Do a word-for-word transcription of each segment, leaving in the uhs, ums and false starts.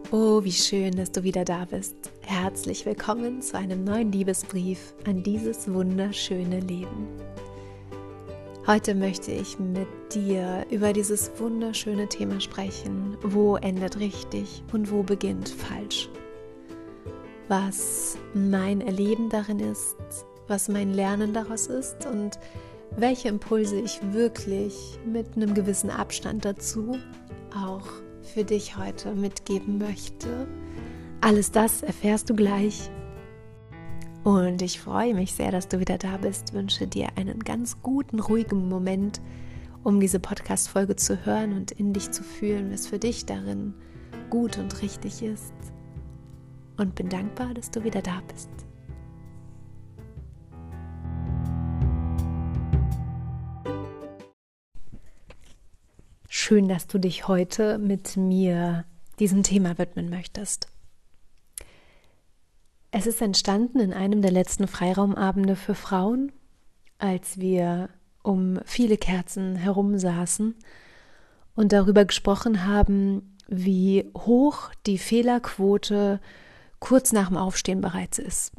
Oh, wie schön, dass du wieder da bist. Herzlich willkommen zu einem neuen Liebesbrief an dieses wunderschöne Leben. Heute möchte ich mit dir über dieses wunderschöne Thema sprechen. Wo endet richtig und wo beginnt falsch? Was mein Erleben darin ist, was mein Lernen daraus ist und welche Impulse ich wirklich mit einem gewissen Abstand dazu auch für dich heute mitgeben möchte. Alles das erfährst du gleich. Und ich freue mich sehr, dass du wieder da bist. Wünsche dir einen ganz guten, ruhigen Moment, um diese Podcast-Folge zu hören und in dich zu fühlen, was für dich darin gut und richtig ist. Und bin dankbar, dass du wieder da bist. Schön, dass du dich heute mit mir diesem Thema widmen möchtest. Es ist entstanden in einem der letzten Freiraumabende für Frauen, als wir um viele Kerzen herum saßen und darüber gesprochen haben, wie hoch die Fehlerquote kurz nach dem Aufstehen bereits ist.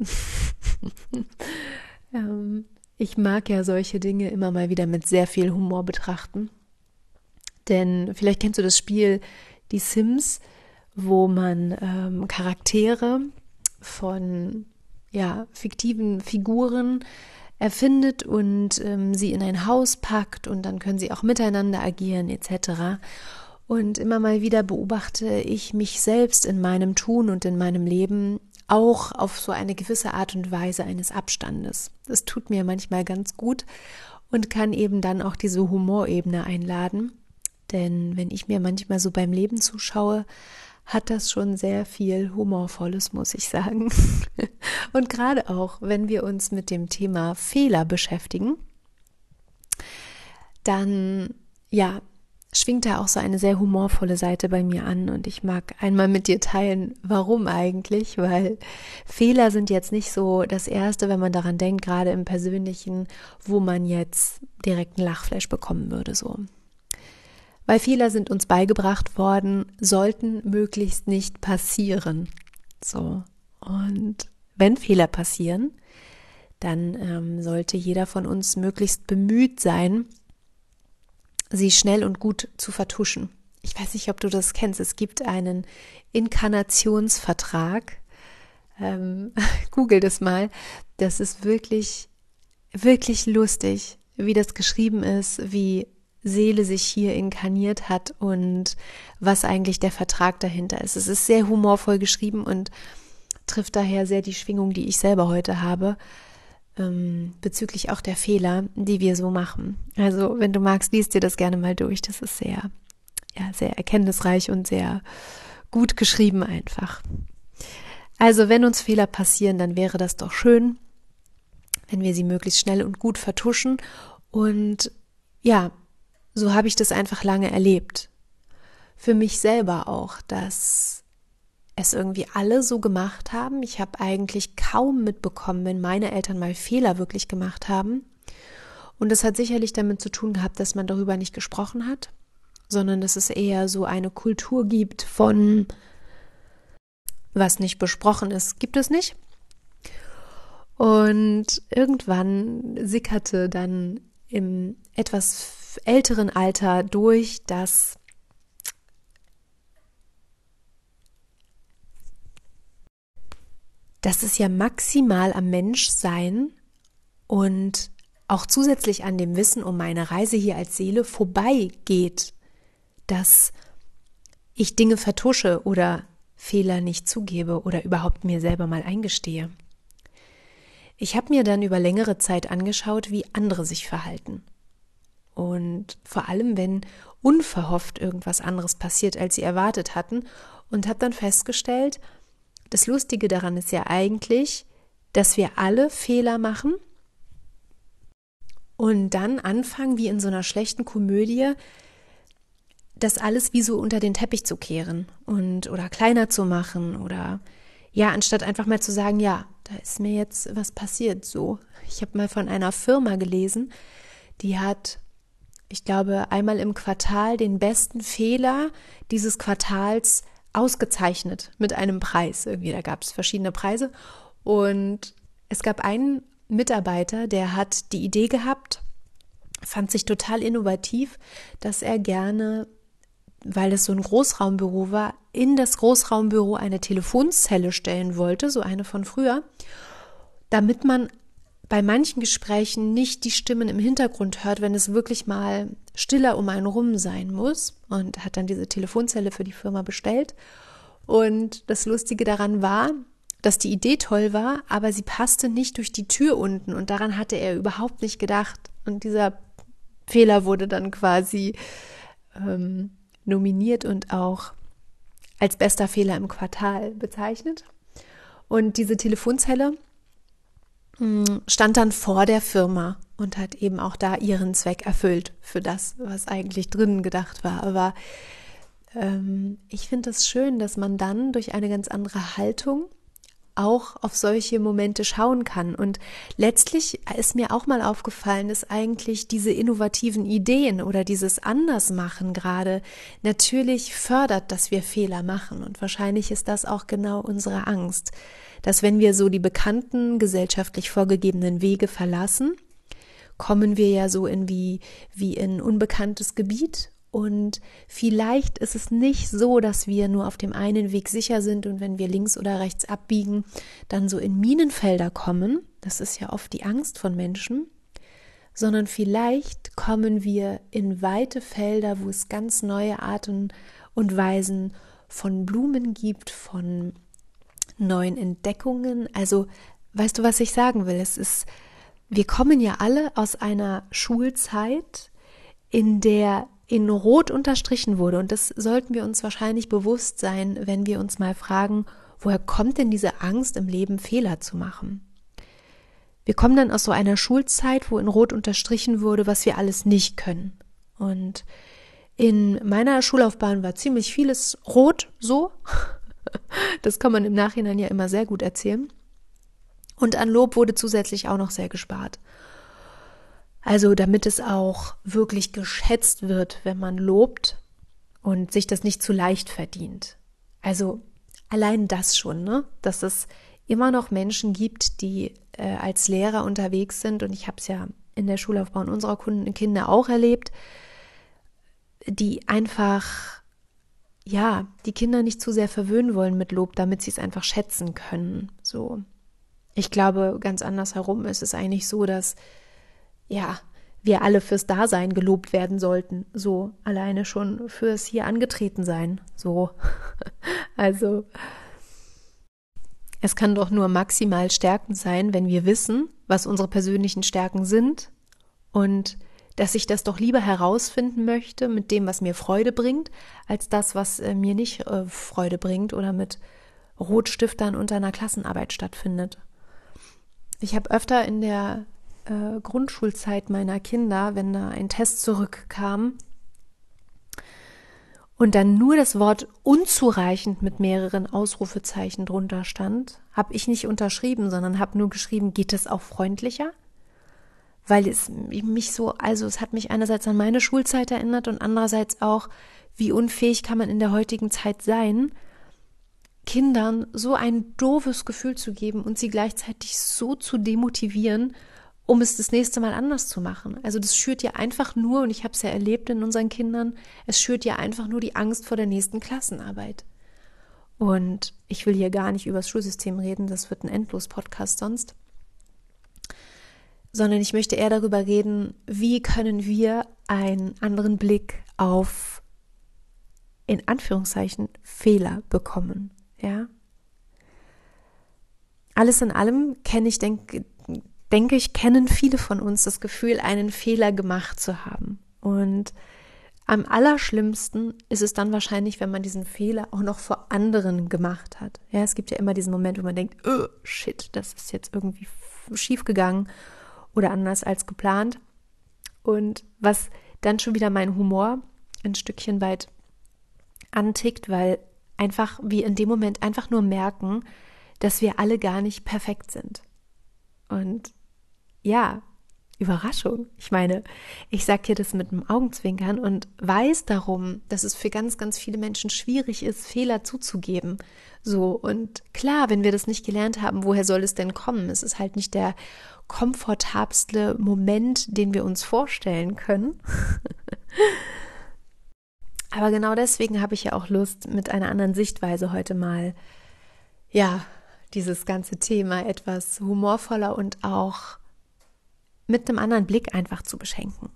ähm, ich mag ja solche Dinge immer mal wieder mit sehr viel Humor betrachten. Denn vielleicht kennst du das Spiel Die Sims, wo man ähm, Charaktere von ja, fiktiven Figuren erfindet und ähm, sie in ein Haus packt und dann können sie auch miteinander agieren et cetera. Und immer mal wieder beobachte ich mich selbst in meinem Tun und in meinem Leben auch auf so eine gewisse Art und Weise eines Abstandes. Das tut mir manchmal ganz gut und kann eben dann auch diese Humorebene einladen. Denn wenn ich mir manchmal so beim Leben zuschaue, hat das schon sehr viel Humorvolles, muss ich sagen. Und gerade auch, wenn wir uns mit dem Thema Fehler beschäftigen, dann, ja, schwingt da auch so eine sehr humorvolle Seite bei mir an. Und ich mag einmal mit dir teilen, warum eigentlich, weil Fehler sind jetzt nicht so das Erste, wenn man daran denkt, gerade im Persönlichen, wo man jetzt direkt ein Lachflash bekommen würde, so. Weil Fehler sind uns beigebracht worden, sollten möglichst nicht passieren. So. Und wenn Fehler passieren, dann ähm, sollte jeder von uns möglichst bemüht sein, sie schnell und gut zu vertuschen. Ich weiß nicht, ob du das kennst. Es gibt einen Inkarnationsvertrag. Ähm, Google das mal. Das ist wirklich, wirklich lustig, wie das geschrieben ist, wie Seele sich hier inkarniert hat und was eigentlich der Vertrag dahinter ist. Es ist sehr humorvoll geschrieben und trifft daher sehr die Schwingung, die ich selber heute habe, ähm, bezüglich auch der Fehler, die wir so machen. Also wenn du magst, liest dir das gerne mal durch. Das ist sehr, ja, sehr erkenntnisreich und sehr gut geschrieben einfach. Also wenn uns Fehler passieren, dann wäre das doch schön, wenn wir sie möglichst schnell und gut vertuschen. Und ja, so habe ich das einfach lange erlebt. Für mich selber auch, dass es irgendwie alle so gemacht haben. Ich habe eigentlich kaum mitbekommen, wenn meine Eltern mal Fehler wirklich gemacht haben. Und das hat sicherlich damit zu tun gehabt, dass man darüber nicht gesprochen hat, sondern dass es eher so eine Kultur gibt von, was nicht besprochen ist, gibt es nicht. Und irgendwann sickerte dann im etwas älteren Alter durch, dass dass es ja maximal am Menschsein und auch zusätzlich an dem Wissen um meine Reise hier als Seele vorbeigeht, dass ich Dinge vertusche oder Fehler nicht zugebe oder überhaupt mir selber mal eingestehe. Ich habe mir dann über längere Zeit angeschaut, wie andere sich verhalten. Und vor allem, wenn unverhofft irgendwas anderes passiert, als sie erwartet hatten, und habe dann festgestellt, das Lustige daran ist ja eigentlich, dass wir alle Fehler machen und dann anfangen, wie in so einer schlechten Komödie, das alles wie so unter den Teppich zu kehren und oder kleiner zu machen oder ja, anstatt einfach mal zu sagen, ja, da ist mir jetzt was passiert, so. Ich habe mal von einer Firma gelesen, die hat ich glaube, einmal im Quartal den besten Fehler dieses Quartals ausgezeichnet mit einem Preis. Irgendwie, da gab es verschiedene Preise. Und es gab einen Mitarbeiter, der hat die Idee gehabt, fand sich total innovativ, dass er gerne, weil es so ein Großraumbüro war, in das Großraumbüro eine Telefonzelle stellen wollte, so eine von früher, damit man bei manchen Gesprächen nicht die Stimmen im Hintergrund hört, wenn es wirklich mal stiller um einen rum sein muss, und hat dann diese Telefonzelle für die Firma bestellt. Und das Lustige daran war, dass die Idee toll war, aber sie passte nicht durch die Tür unten, und daran hatte er überhaupt nicht gedacht. Und dieser Fehler wurde dann quasi ähm, nominiert und auch als bester Fehler im Quartal bezeichnet. Und diese Telefonzelle stand dann vor der Firma und hat eben auch da ihren Zweck erfüllt für das, was eigentlich drinnen gedacht war. Aber ähm, ich finde es schön, dass man dann durch eine ganz andere Haltung auch auf solche Momente schauen kann. Und letztlich ist mir auch mal aufgefallen, dass eigentlich diese innovativen Ideen oder dieses Andersmachen gerade natürlich fördert, dass wir Fehler machen. Und wahrscheinlich ist das auch genau unsere Angst, dass wenn wir so die bekannten, gesellschaftlich vorgegebenen Wege verlassen, kommen wir ja so in wie, wie in unbekanntes Gebiet. Und vielleicht ist es nicht so, dass wir nur auf dem einen Weg sicher sind und wenn wir links oder rechts abbiegen, dann so in Minenfelder kommen. Das ist ja oft die Angst von Menschen. Sondern vielleicht kommen wir in weite Felder, wo es ganz neue Arten und Weisen von Blumen gibt, von neuen Entdeckungen. Also, weißt du, was ich sagen will? Es ist, wir kommen ja alle aus einer Schulzeit, in der in Rot unterstrichen wurde. Und das sollten wir uns wahrscheinlich bewusst sein, wenn wir uns mal fragen, woher kommt denn diese Angst im Leben, Fehler zu machen? Wir kommen dann aus so einer Schulzeit, wo in Rot unterstrichen wurde, was wir alles nicht können. Und in meiner Schullaufbahn war ziemlich vieles rot so. Das kann man im Nachhinein ja immer sehr gut erzählen. Und an Lob wurde zusätzlich auch noch sehr gespart. Also damit es auch wirklich geschätzt wird, wenn man lobt und sich das nicht zu leicht verdient. Also allein das schon, ne? Dass es immer noch Menschen gibt, die äh, als Lehrer unterwegs sind, und ich habe es ja in der Schullaufbahn unserer Kunden, Kinder auch erlebt, die einfach, ja, die Kinder nicht zu sehr verwöhnen wollen mit Lob, damit sie es einfach schätzen können. So, ich glaube, ganz andersherum ist es eigentlich so, dass ja, wir alle fürs Dasein gelobt werden sollten, so alleine schon fürs hier angetreten sein, so. Also, es kann doch nur maximal stärkend sein, wenn wir wissen, was unsere persönlichen Stärken sind und dass ich das doch lieber herausfinden möchte mit dem, was mir Freude bringt, als das, was äh, mir nicht äh, Freude bringt oder mit Rotstiftern unter einer Klassenarbeit stattfindet. Ich habe öfter in der äh, Grundschulzeit meiner Kinder, wenn da ein Test zurückkam und dann nur das Wort unzureichend mit mehreren Ausrufezeichen drunter stand, habe ich nicht unterschrieben, sondern habe nur geschrieben, geht es auch freundlicher? Weil es mich so, also es hat mich einerseits an meine Schulzeit erinnert und andererseits auch, wie unfähig kann man in der heutigen Zeit sein, Kindern so ein doofes Gefühl zu geben und sie gleichzeitig so zu demotivieren, um es das nächste Mal anders zu machen. Also das schürt ja einfach nur, und ich habe es ja erlebt in unseren Kindern, es schürt ja einfach nur die Angst vor der nächsten Klassenarbeit. Und ich will hier gar nicht über das Schulsystem reden, das wird ein Endlos-Podcast sonst. Sondern ich möchte eher darüber reden, wie können wir einen anderen Blick auf, in Anführungszeichen, Fehler bekommen. Ja? Alles in allem kenne ich, denke, denke ich, kennen viele von uns das Gefühl, einen Fehler gemacht zu haben. Und am allerschlimmsten ist es dann wahrscheinlich, wenn man diesen Fehler auch noch vor anderen gemacht hat. Ja, es gibt ja immer diesen Moment, wo man denkt, oh, shit, das ist jetzt irgendwie schief gegangen oder anders als geplant. Und was dann schon wieder mein Humor ein Stückchen weit antickt, weil einfach wir in dem Moment einfach nur merken, dass wir alle gar nicht perfekt sind. Und ja, Überraschung. Ich meine, ich sage hier das mit einem Augenzwinkern und weiß darum, dass es für ganz, ganz viele Menschen schwierig ist, Fehler zuzugeben. So, und klar, wenn wir das nicht gelernt haben, woher soll es denn kommen? Es ist halt nicht der komfortabelste Moment, den wir uns vorstellen können. Aber genau deswegen habe ich ja auch Lust, mit einer anderen Sichtweise heute mal, ja, dieses ganze Thema etwas humorvoller und auch mit einem anderen Blick einfach zu beschenken.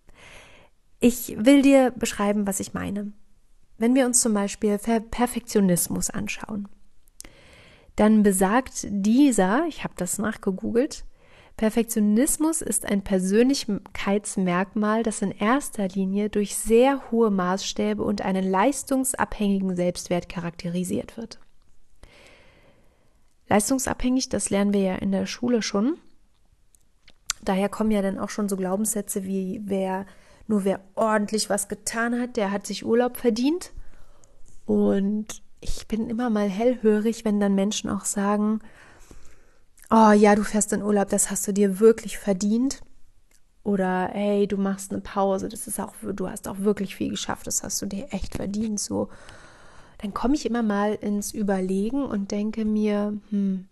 Ich will dir beschreiben, was ich meine. Wenn wir uns zum Beispiel Perfektionismus anschauen, dann besagt dieser, ich habe das nachgegoogelt, Perfektionismus ist ein Persönlichkeitsmerkmal, das in erster Linie durch sehr hohe Maßstäbe und einen leistungsabhängigen Selbstwert charakterisiert wird. Leistungsabhängig, das lernen wir ja in der Schule schon. Daher kommen ja dann auch schon so Glaubenssätze wie, wer nur wer ordentlich was getan hat, der hat sich Urlaub verdient. Und ich bin immer mal hellhörig, wenn dann Menschen auch sagen, oh ja, du fährst in Urlaub, das hast du dir wirklich verdient. Oder hey, du machst eine Pause, das ist auch, du hast auch wirklich viel geschafft, das hast du dir echt verdient. So, dann komme ich immer mal ins Überlegen und denke mir, hm,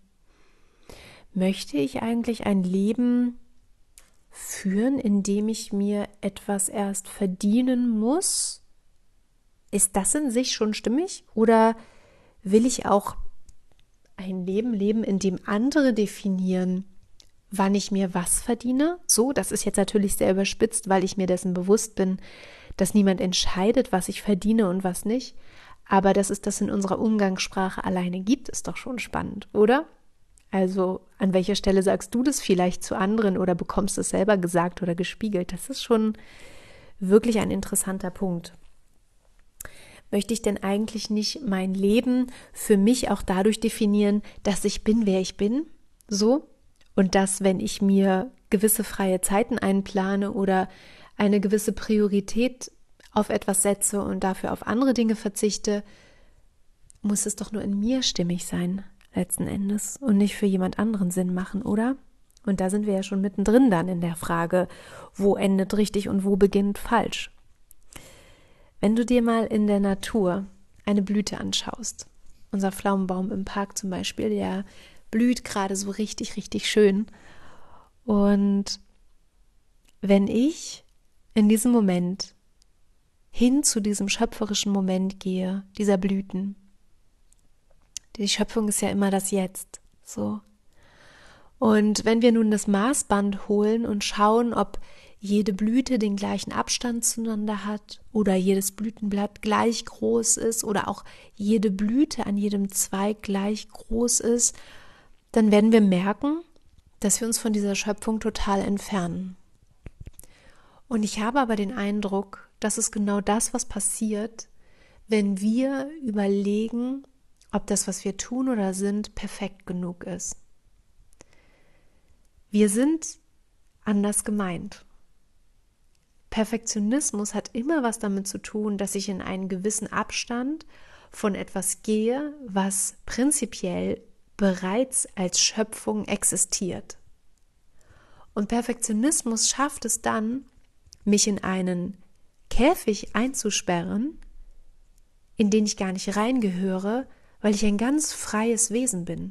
möchte ich eigentlich ein Leben führen, indem ich mir etwas erst verdienen muss? Ist das in sich schon stimmig? Oder will ich auch ein Leben leben, in dem andere definieren, wann ich mir was verdiene? So, das ist jetzt natürlich sehr überspitzt, weil ich mir dessen bewusst bin, dass niemand entscheidet, was ich verdiene und was nicht. Aber dass es das in unserer Umgangssprache alleine gibt, ist doch schon spannend, oder? Also an welcher Stelle sagst du das vielleicht zu anderen oder bekommst es selber gesagt oder gespiegelt? Das ist schon wirklich ein interessanter Punkt. Möchte ich denn eigentlich nicht mein Leben für mich auch dadurch definieren, dass ich bin, wer ich bin? So? Und dass, wenn ich mir gewisse freie Zeiten einplane oder eine gewisse Priorität auf etwas setze und dafür auf andere Dinge verzichte, muss es doch nur in mir stimmig sein, letzten Endes, und nicht für jemand anderen Sinn machen, oder? Und da sind wir ja schon mittendrin dann in der Frage, wo endet richtig und wo beginnt falsch. Wenn du dir mal in der Natur eine Blüte anschaust, unser Pflaumenbaum im Park zum Beispiel, der blüht gerade so richtig, richtig schön. Und wenn ich in diesem Moment hin zu diesem schöpferischen Moment gehe, dieser Blüten, die Schöpfung ist ja immer das Jetzt, so. Und wenn wir nun das Maßband holen und schauen, ob jede Blüte den gleichen Abstand zueinander hat oder jedes Blütenblatt gleich groß ist oder auch jede Blüte an jedem Zweig gleich groß ist, dann werden wir merken, dass wir uns von dieser Schöpfung total entfernen. Und ich habe aber den Eindruck, das ist genau das, was passiert, wenn wir überlegen, ob das, was wir tun oder sind, perfekt genug ist. Wir sind anders gemeint. Perfektionismus hat immer was damit zu tun, dass ich in einen gewissen Abstand von etwas gehe, was prinzipiell bereits als Schöpfung existiert. Und Perfektionismus schafft es dann, mich in einen Käfig einzusperren, in den ich gar nicht reingehöre, weil ich ein ganz freies Wesen bin.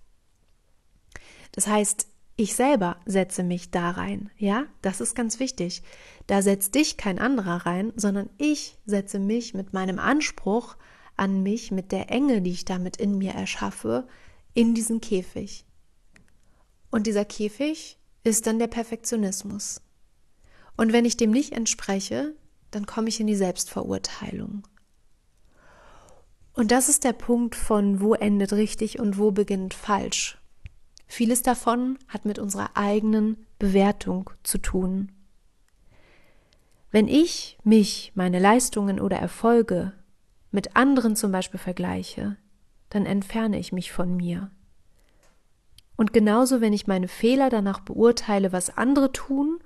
Das heißt, ich selber setze mich da rein, ja, das ist ganz wichtig. Da setzt dich kein anderer rein, sondern ich setze mich mit meinem Anspruch an mich, mit der Enge, die ich damit in mir erschaffe, in diesen Käfig. Und dieser Käfig ist dann der Perfektionismus. Und wenn ich dem nicht entspreche, dann komme ich in die Selbstverurteilung. Und das ist der Punkt von, wo endet richtig und wo beginnt falsch. Vieles davon hat mit unserer eigenen Bewertung zu tun. Wenn ich mich, meine Leistungen oder Erfolge mit anderen zum Beispiel vergleiche, dann entferne ich mich von mir. Und genauso, wenn ich meine Fehler danach beurteile, was andere tun,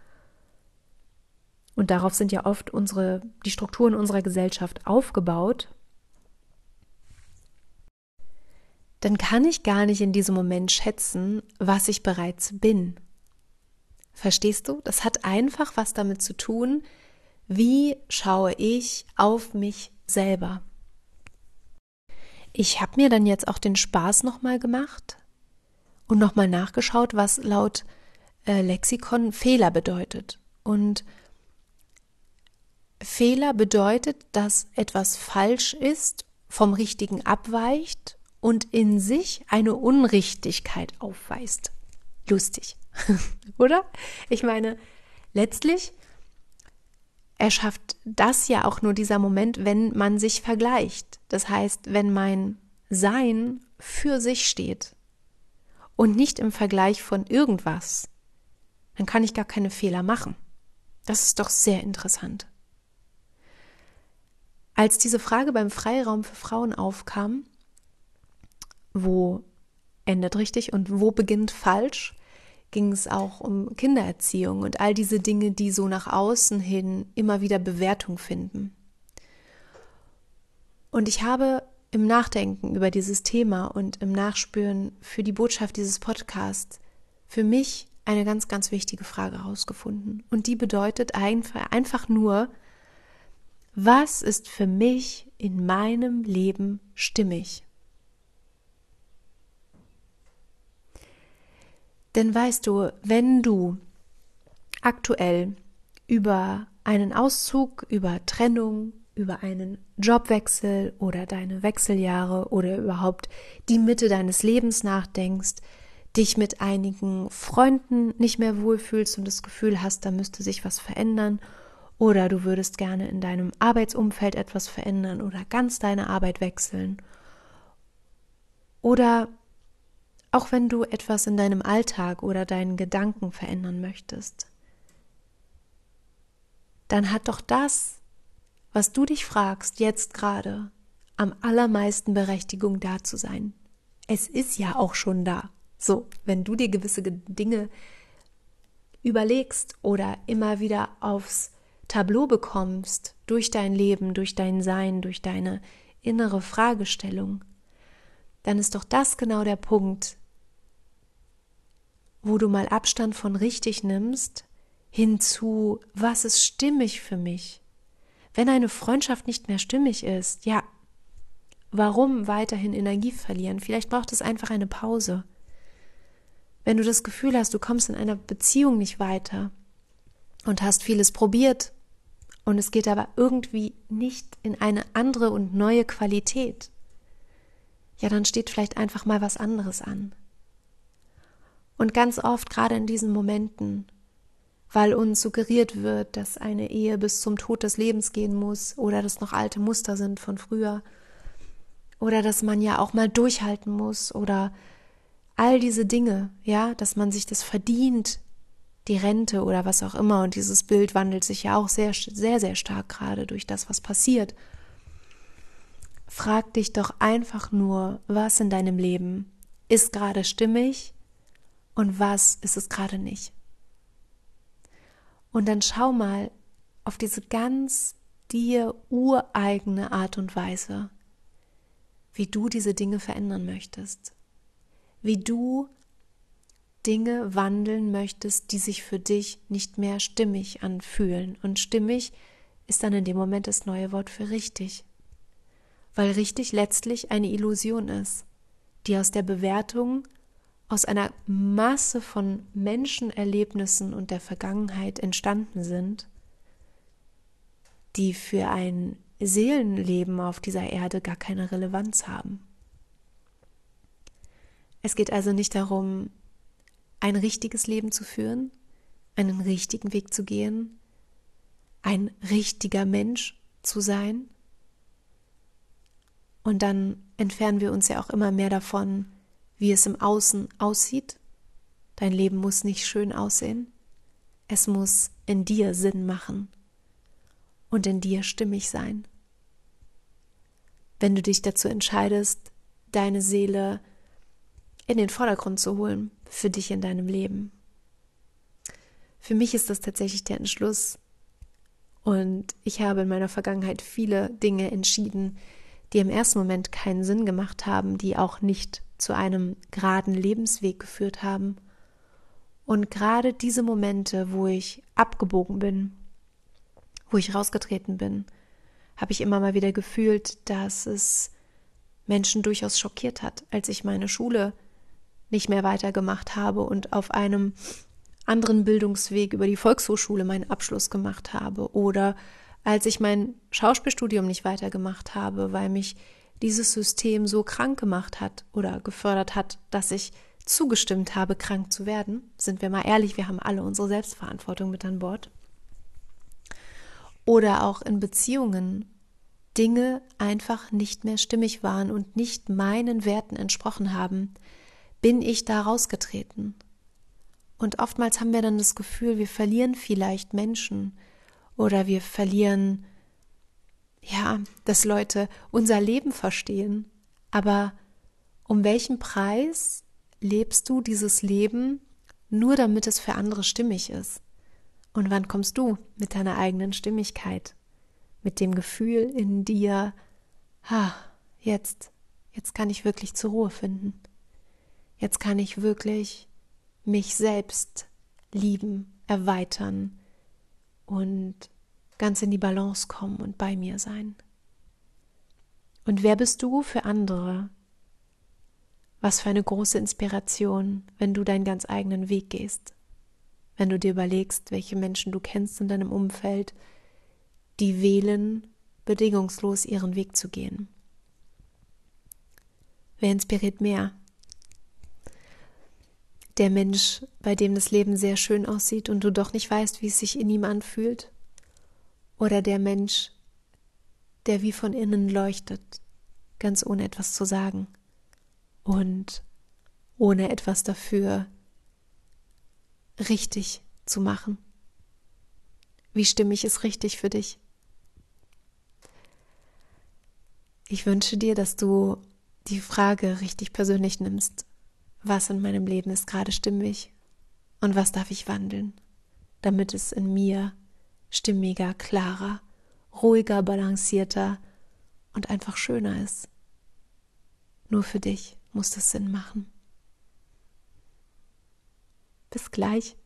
und darauf sind ja oft unsere, die Strukturen unserer Gesellschaft aufgebaut, dann kann ich gar nicht in diesem Moment schätzen, was ich bereits bin. Verstehst du? Das hat einfach was damit zu tun, wie schaue ich auf mich selber. Ich habe mir dann jetzt auch den Spaß nochmal gemacht und nochmal nachgeschaut, was laut äh, Lexikon Fehler bedeutet. Und Fehler bedeutet, dass etwas falsch ist, vom Richtigen abweicht und in sich eine Unrichtigkeit aufweist. Lustig, oder? Ich meine, letztlich erschafft das ja auch nur dieser Moment, wenn man sich vergleicht. Das heißt, wenn mein Sein für sich steht und nicht im Vergleich von irgendwas, dann kann ich gar keine Fehler machen. Das ist doch sehr interessant. Als diese Frage beim Freiraum für Frauen aufkam, wo endet richtig und wo beginnt falsch, ging es auch um Kindererziehung und all diese Dinge, die so nach außen hin immer wieder Bewertung finden. Und ich habe im Nachdenken über dieses Thema und im Nachspüren für die Botschaft dieses Podcasts für mich eine ganz, ganz wichtige Frage herausgefunden. Und die bedeutet einfach, einfach nur, was ist für mich in meinem Leben stimmig? Denn weißt du, wenn du aktuell über einen Auszug, über Trennung, über einen Jobwechsel oder deine Wechseljahre oder überhaupt die Mitte deines Lebens nachdenkst, dich mit einigen Freunden nicht mehr wohlfühlst und das Gefühl hast, da müsste sich was verändern, oder du würdest gerne in deinem Arbeitsumfeld etwas verändern oder ganz deine Arbeit wechseln, oder auch wenn du etwas in deinem Alltag oder deinen Gedanken verändern möchtest, dann hat doch das, was du dich fragst, jetzt gerade am allermeisten Berechtigung da zu sein. Es ist ja auch schon da. So, wenn du dir gewisse Dinge überlegst oder immer wieder aufs Tableau bekommst, durch dein Leben, durch dein Sein, durch deine innere Fragestellung, dann ist doch das genau der Punkt, wo du mal Abstand von richtig nimmst, hinzu, was ist stimmig für mich? Wenn eine Freundschaft nicht mehr stimmig ist, ja, warum weiterhin Energie verlieren? Vielleicht braucht es einfach eine Pause. Wenn du das Gefühl hast, du kommst in einer Beziehung nicht weiter und hast vieles probiert und es geht aber irgendwie nicht in eine andere und neue Qualität, ja, dann steht vielleicht einfach mal was anderes an. Und ganz oft, gerade in diesen Momenten, weil uns suggeriert wird, dass eine Ehe bis zum Tod des Lebens gehen muss oder dass noch alte Muster sind von früher oder dass man ja auch mal durchhalten muss oder all diese Dinge, ja, dass man sich das verdient, die Rente oder was auch immer, und dieses Bild wandelt sich ja auch sehr, sehr, sehr stark gerade durch das, was passiert. Frag dich doch einfach nur, was in deinem Leben ist gerade stimmig und was ist es gerade nicht. Und dann schau mal auf diese ganz dir ureigene Art und Weise, wie du diese Dinge verändern möchtest, wie du Dinge wandeln möchtest, die sich für dich nicht mehr stimmig anfühlen. Und stimmig ist dann in dem Moment das neue Wort für richtig, weil richtig letztlich eine Illusion ist, die aus der Bewertung, aus einer Masse von Menschenerlebnissen und der Vergangenheit entstanden sind, die für ein Seelenleben auf dieser Erde gar keine Relevanz haben. Es geht also nicht darum, ein richtiges Leben zu führen, einen richtigen Weg zu gehen, ein richtiger Mensch zu sein. Und dann entfernen wir uns ja auch immer mehr davon, wie es im Außen aussieht. Dein Leben muss nicht schön aussehen. Es muss in dir Sinn machen und in dir stimmig sein. Wenn du dich dazu entscheidest, deine Seele in den Vordergrund zu holen, für dich in deinem Leben. Für mich ist das tatsächlich der Entschluss. Und ich habe in meiner Vergangenheit viele Dinge entschieden, die im ersten Moment keinen Sinn gemacht haben, die auch nicht zu einem geraden Lebensweg geführt haben. Und gerade diese Momente, wo ich abgebogen bin, wo ich rausgetreten bin, habe ich immer mal wieder gefühlt, dass es Menschen durchaus schockiert hat, als ich meine Schule nicht mehr weitergemacht habe und auf einem anderen Bildungsweg über die Volkshochschule meinen Abschluss gemacht habe oder als ich mein Schauspielstudium nicht weitergemacht habe, weil mich dieses System so krank gemacht hat oder gefördert hat, dass ich zugestimmt habe, krank zu werden. Sind wir mal ehrlich, wir haben alle unsere Selbstverantwortung mit an Bord. Oder auch in Beziehungen Dinge einfach nicht mehr stimmig waren und nicht meinen Werten entsprochen haben, bin ich da rausgetreten. Und oftmals haben wir dann das Gefühl, wir verlieren vielleicht Menschen oder wir verlieren, ja, dass Leute unser Leben verstehen. Aber um welchen Preis lebst du dieses Leben, nur damit es für andere stimmig ist? Und wann kommst du mit deiner eigenen Stimmigkeit, mit dem Gefühl in dir, ha, jetzt, jetzt kann ich wirklich zur Ruhe finden. Jetzt kann ich wirklich mich selbst lieben, erweitern und ganz in die Balance kommen und bei mir sein. Und wer bist du für andere? Was für eine große Inspiration, wenn du deinen ganz eigenen Weg gehst. Wenn du dir überlegst, welche Menschen du kennst in deinem Umfeld, die wählen, bedingungslos ihren Weg zu gehen. Wer inspiriert mehr? Der Mensch, bei dem das Leben sehr schön aussieht und du doch nicht weißt, wie es sich in ihm anfühlt? Oder der Mensch, der wie von innen leuchtet, ganz ohne etwas zu sagen und ohne etwas dafür richtig zu machen? Wie stimmig ist richtig für dich? Ich wünsche dir, dass du die Frage richtig persönlich nimmst. Was in meinem Leben ist gerade stimmig und was darf ich wandeln, damit es in mir stimmiger, klarer, ruhiger, balancierter und einfach schöner ist. Nur für dich muss das Sinn machen. Bis gleich.